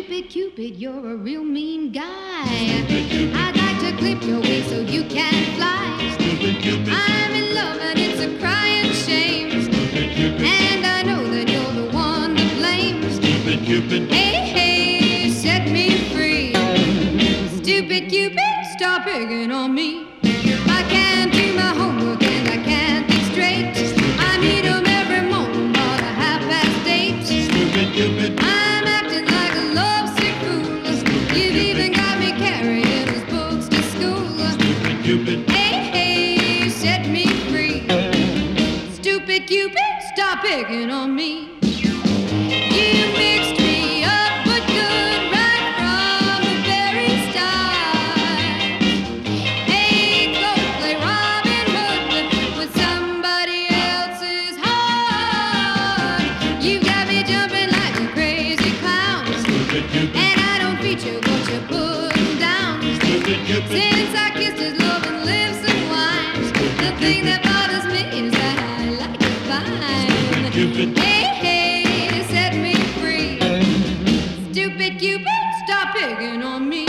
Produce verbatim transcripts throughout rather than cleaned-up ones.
Stupid Cupid, you're a real mean guy. I'd like to clip your wings so you can fly. Stupid Cupid, I'm in love and it's a crying shame. Stupid Cupid, And I know that you're the one to blame. Stupid Cupid, Hey, hey, set me free. Stupid Cupid, stop picking on me. I can't do my homework and I can't think straight. I need 'em every morning about a half past eight. Stupid Cupid, I'm acting like a lovesick fool. You've even got me carrying his books to school. Stupid Cupid, Hey, hey, set me free. Stupid Cupid, stop picking on me. You mixed me up but good right from the very start. Hey, go play Robin Hood with somebody else's heart. You got me jumping like a crazy clown. Stupid Cupid, And I don't feature what you're putting down. Stupid Cupid, Since I kissed his love and lips and wine, the thing that bothers me is that I like it fine. Cupid, Hey, hey, set me free. Stupid Cupid, stop picking on me.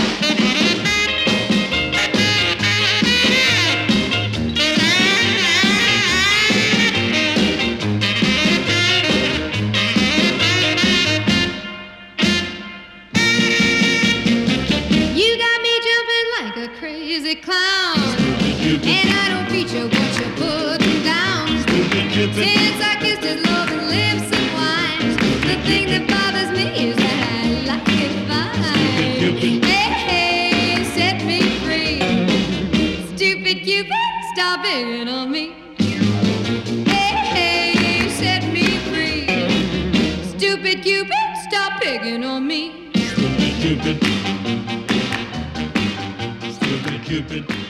You got me jumping like a crazy clown. Cupid, And I don't feature what you're putting down. Stupid Cupid, Since I kissed his love and lips and wine, the thing that bothers me is that I like it fine. Hey, hey, set me free. Stupid Cupid, stop picking on me. Hey, hey, set me free. Stupid Cupid, stop picking on me. Stupid Cupid, Stupid Cupid.